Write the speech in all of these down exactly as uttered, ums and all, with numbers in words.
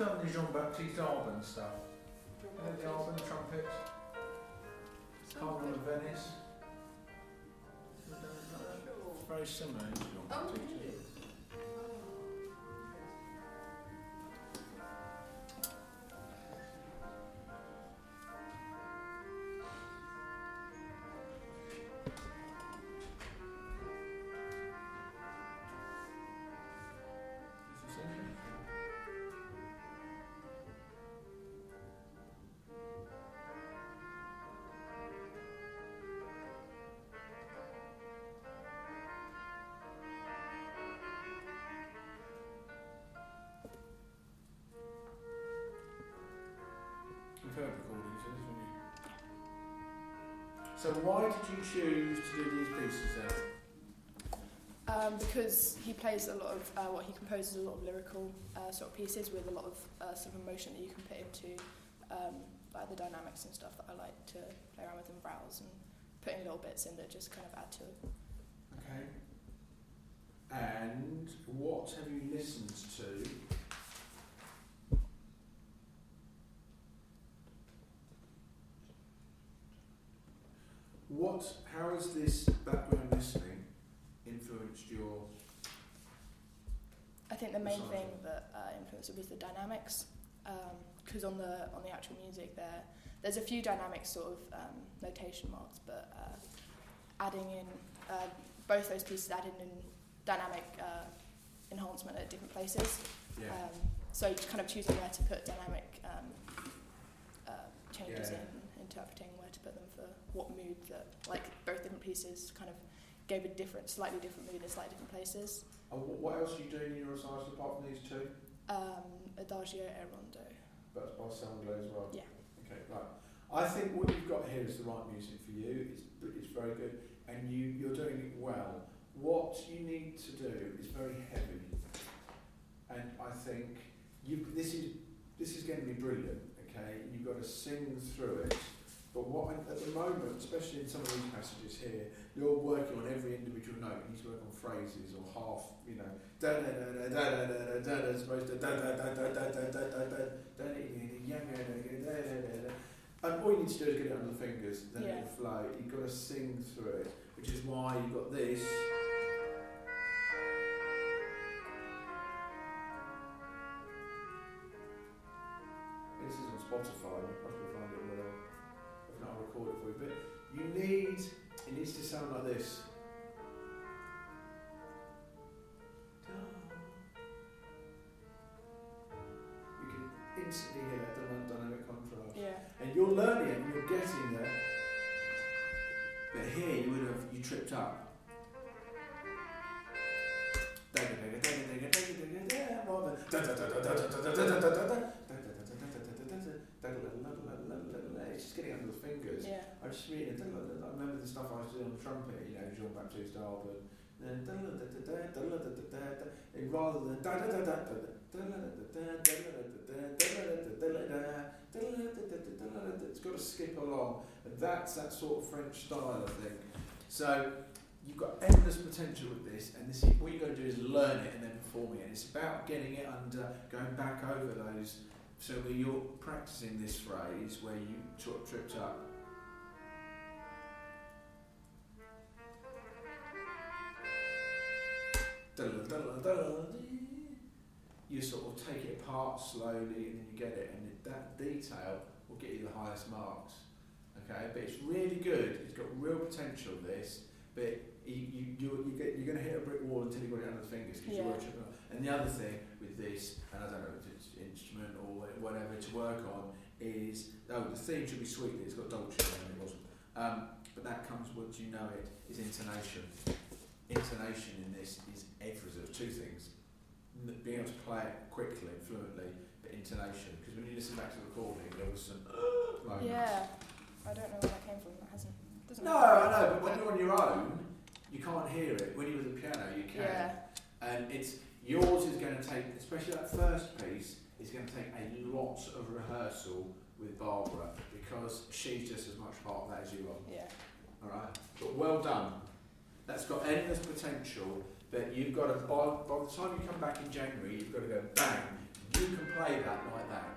done the Jean-Baptiste Arban stuff? You know the Arban trumpet? Carnival of Venice? It's very similar to Jean-Baptiste. Oh, really? You've heard recordings, haven't you? So why did you choose to do these pieces then? Um, because he plays a lot of, uh, what he composes a lot of lyrical uh, sort of pieces with a lot of uh, sort of emotion that you can put into um, like the dynamics and stuff that I like to play around with and browse, and putting little bits in that just kind of add to it. Okay. And what have you listened to? What, how has this background listening influenced your... I think the main Recital. thing that uh, influenced it was the dynamics, because on the on the actual music there, there's a few dynamic sort of um, notation marks, but uh, adding in uh, both those pieces added in dynamic uh, enhancement at different places. Yeah. Um, so kind of choosing where to put dynamic um, uh, changes Yeah. in, interpreting where to put them for what mood that, like both different pieces kind of gave a different, slightly different mood in slightly different places. And wh- what else are you doing in your recitals apart from these two? Um, Adagio e Rondo. That's by Soundglow as well? Yeah. Okay, right. I think what you've got here is the right music for you. It's, it's very good, and you, you're doing it well. What you need to do is very heavy, and I think you, this is this is going to be brilliant. Okay, you've got to sing through it. But what I, at the moment, especially in some of these passages here, you're working on every individual note. You need to work on phrases or half, you know, da da da da da da da da da, as opposed to da da da da da da da da da da da da. And all you need to do is get it under the fingers, then Yeah. it'll flow. You've got to sing through it, which is why you've got this. This is on Spotify. You might as well find it where if not, I'll record it for you. But you need, it needs to sound like this. You can instantly hear that dy- dynamic contrast. Yeah. And you're learning it and you're getting there. But here you would have, you tripped up. It's just getting under the fingers. Yeah. I just read it. I remember the stuff I used to do on the trumpet, you know, Jean-Baptiste Arban. And rather than it's got to skip along, and that's that sort of French style, I think. So you've got endless potential with this, and this is, what you've got to do is learn it and then performing it. It's about getting it under, going back over those. So where you're practicing this phrase where you sort of tripped up. You sort of take it apart slowly and then you get it, and it, that detail will get you the highest marks. Okay, but it's really good. It's got real potential. This, but you you you you get, you're going to hit a brick wall until you got it under the fingers. Cause Yeah. you're tripping up. And the other thing with this, and I don't know if it's instrument or whatever to work on, is oh the theme should be sweet. It's got Dolce and it wasn't. Um, but that comes once you know it. Is intonation. Intonation in this is everything. Two things: being able to play it quickly and fluently, but intonation. Because when you listen back to the recording, there was some uh, moments. Yeah. I don't know where that came from. That hasn't. Doesn't No, make I sense. know. But when you're on your own, you can't hear it. When you're with the piano, you can. Yeah. And it's yours is going to take, especially that first piece, is going to take a lot of rehearsal with Barbara because she's just as much part of that as you are. Yeah. All right, but well done. That's got endless potential. But you've got to by, by the time you come back in January, you've got to go bang. You've you can play that like that.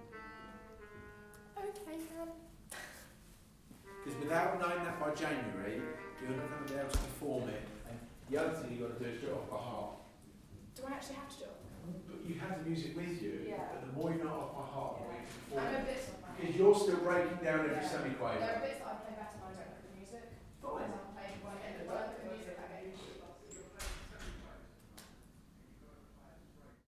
Okay, um, Because without knowing that by January, you're not going to be able to perform it. And the other thing you've got to do is do it off by heart. do I actually have to do it? But you have the music with you, Yeah. but the more you know it off by heart, the more you can I perform know it. bits of that. Because you're still breaking down every Yeah. semiquaver. There are bits that